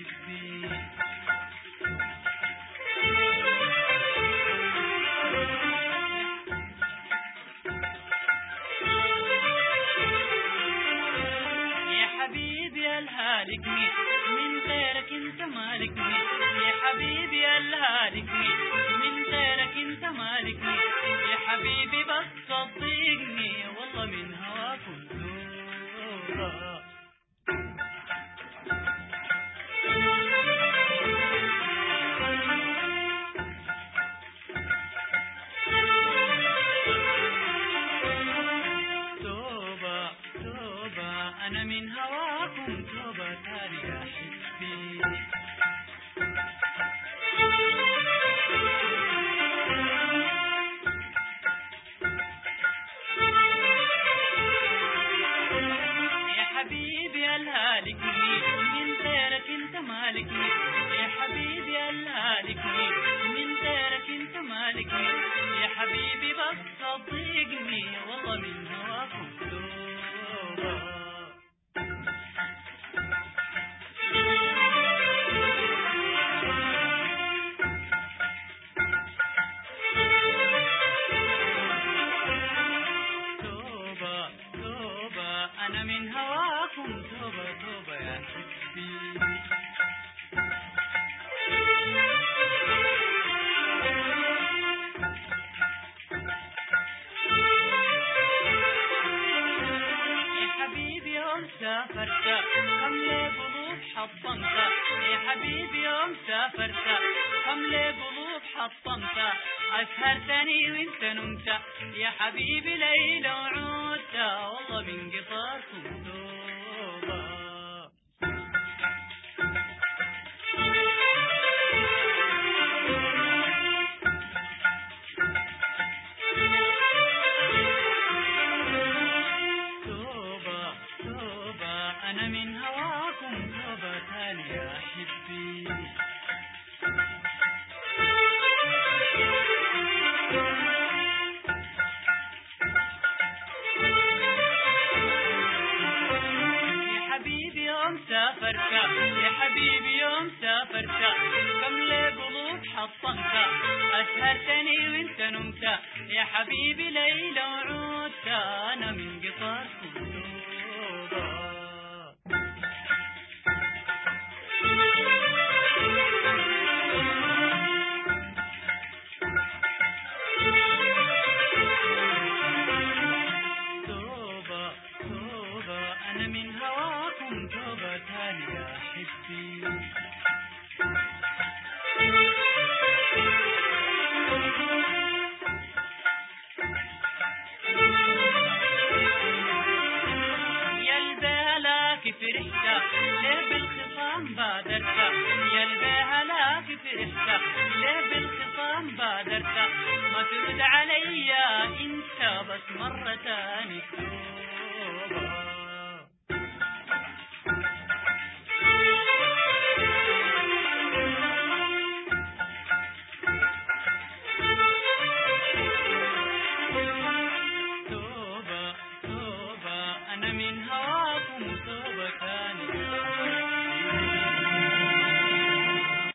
حبي. يا حبيبي الهالكني من غيرك انت مالكني، يا حبيبي الهالكني من غيرك انت مالكني، يا حبيبي بس صدقني والله من هواك وزورك. توبة توبة أنا من هواكم توبة تاري يا حبي. يا حبيبي الهالكني من غيرك انت مالكني، يا حبيبي الهالكني من غيرك انت مالكني، يا حبيبي بس صدقني والله من هواكم توبة. توبة توبة أنا من هواكم توبة توبة يا حبي. يا حبيبي يوم سافرت حملة قلوب حطمت، يا حبيبي يوم سافرت حملة قلوب حطمت، أسهرتني وانت نمت يا حبيبي ليلة وعودت والله من قطاركم توبة. توبة توبة أنا من هواكم توبة تاني يا حبي. يا حبيبي يوم سافرت يا حبيبي يوم سافرت كملة قلوب حطمت، أسهرتني وانت نمت يا حبيبي ليلة وعودت أنا من قطاركم توبة. توبة توبة أنا من هواكم توبة تاني يا حبي. يا البهلاك فرحت ليه بالخصام بادرت، يا البهلاك فرحت ليه بالخصام بادرت، ما ترد عليا انت بس مرة تاني توبة. توبة توبة أنا من هواك